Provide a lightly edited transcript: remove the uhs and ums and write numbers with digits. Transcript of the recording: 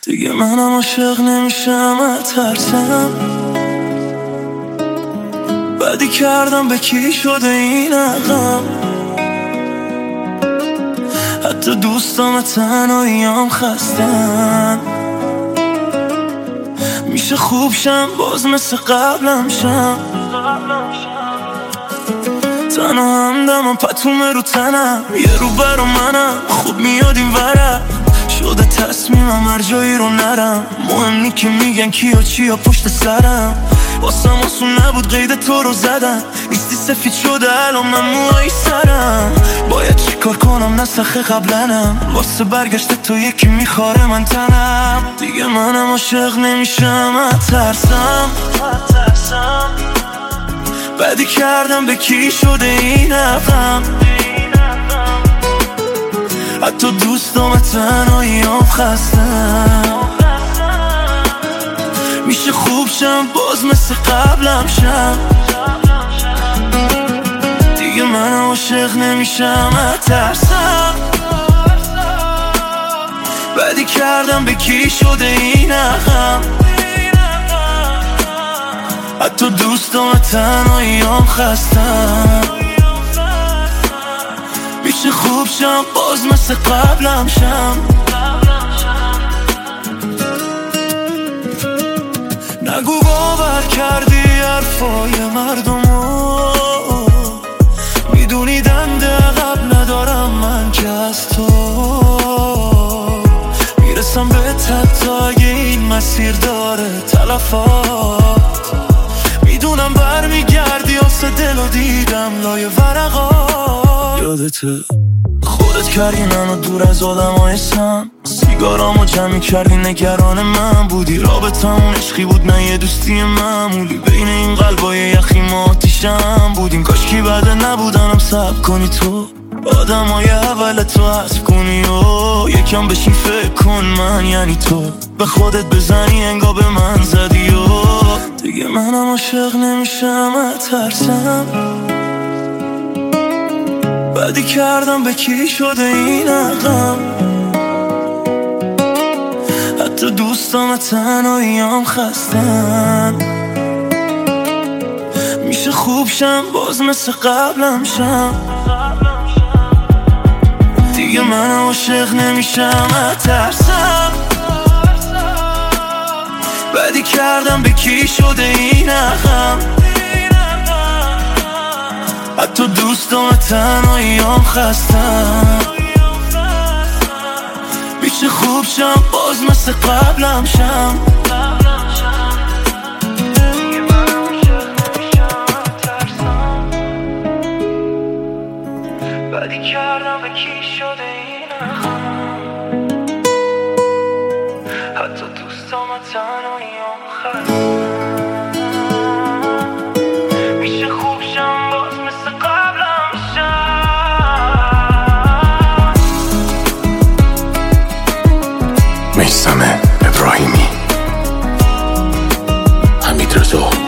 دیگه منم عاشق نمیشم از ترسم، بدی کردم به کی شده این عقلم، حتی دوستام تنهاییام خستن. میشه خوب شم باز مثل قبلم شم، تنها همدمم پتومه رو تنم، یه رو برا منم خوب میاد این ورم، شده تصمیمم هر جایی رو نرم، مهم نی که میگن کیا چیا پشت سرم، واسم آسون نبود قید تو رو زدم، نیستی سفید شده الان من موهای سرم، باید چی کار کنم نسخه قبلنم، واسه برگشت تو یکی میخواره من تنم، دیگه منم عاشق نمیشم از ترسم، بدی کردم به کی شده این عقلم، حتی دوستام تنهاییام خستم. میشه خوب شم باز مثل قبلم شم، دیگه من عاشق نمیشم از ترسم، بدی کردم به کی شده این عقلم، حتی دوستام تنهاییام خستم. میشه خوب شم باز مثل قبلم شم، نگو باور کردی حرفای مردمو، میدونی دنده عقب ندارم من که از تو میرسم به تا اگه این مسیر داره تلفات، میدونم برمیگردی آسه دل و دیدم لای ورقات، یادته خودت کردی منو دور از آدمای سم، سیگارامو جمعی کردی نگران من بودی، رابطمون عشقی بود نه یه دوستی معمولی، بین این قلبای یخی ما آتیشم بودیم، کاشکی بعده نبودنم صبر کنی تو آدمای اول تو حذف کنی و یکم بشین فکر کن من یعنی تو به خودت بزنی انگار به من زدی و دیگه منم عاشق نمیشم از ترسم، بدی کردم به کی شده این عقلم، حتی دوستام تنهاییام خستن. میشه خوب شم باز مثل قبلم شم، دیگه من عاشق نمیشم از ترسم، بدی کردم به کی شده این عقلم، حتی دوستام تنهاییام خستم. میشه خوب شم باز مثل قبلم شم، بدی کردم به کی شده این عقلم، حتی دوستام تنهاییام خستم. میشه خوب شم باز مثل قبلم شم. میثم ابراهیمی، حمید رضا.